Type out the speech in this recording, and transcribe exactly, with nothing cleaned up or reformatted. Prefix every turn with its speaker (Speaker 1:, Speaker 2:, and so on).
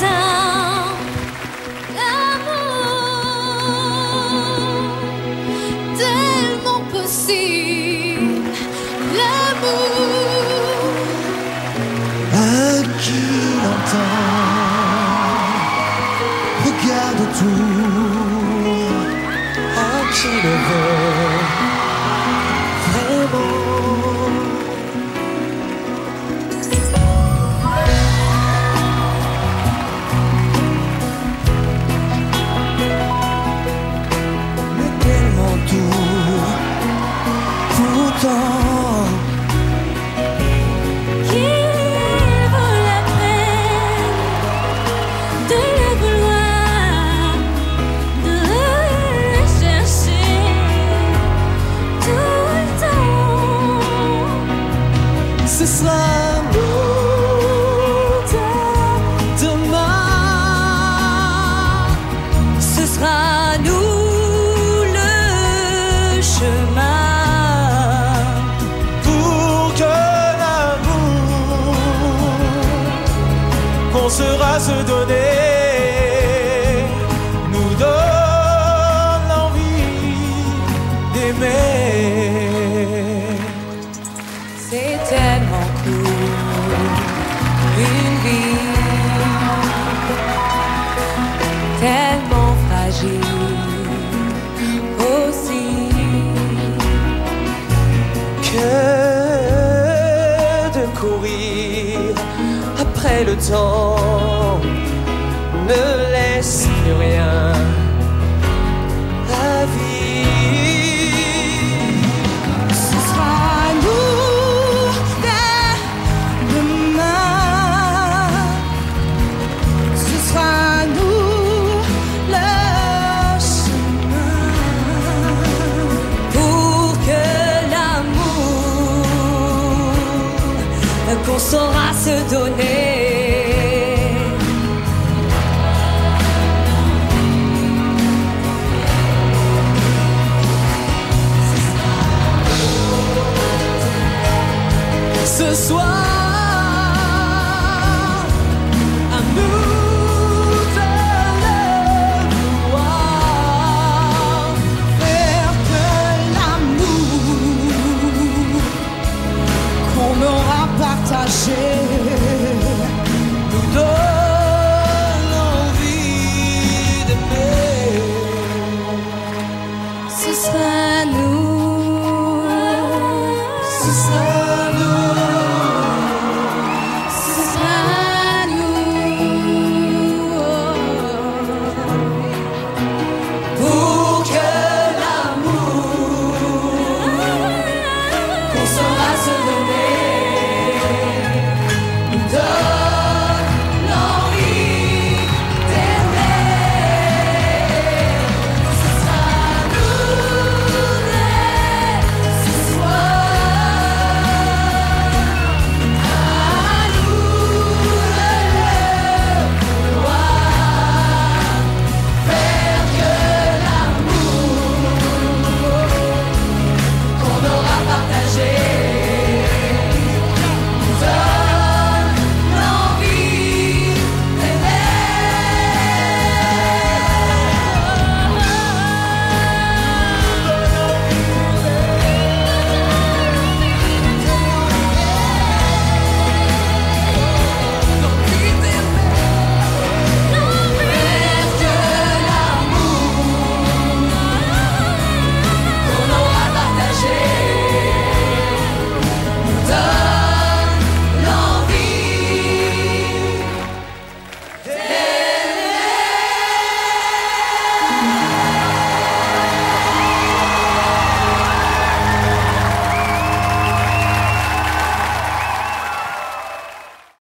Speaker 1: Regarde autour, à qui le veut vraiment. Mais tellement doux, pourtant. Ce sera nous demain,
Speaker 2: ce sera nous le chemin
Speaker 1: pour que l'amour qu'on sera se donner nous donne l'envie d'aimer.
Speaker 2: C'est tellement cool, une vie tellement fragile aussi,
Speaker 1: que de courir après le temps ne laisse plus rien à vivre.
Speaker 2: ce sera nous demain, ce sera nous le chemin pour que l'amour qu'on saura se donner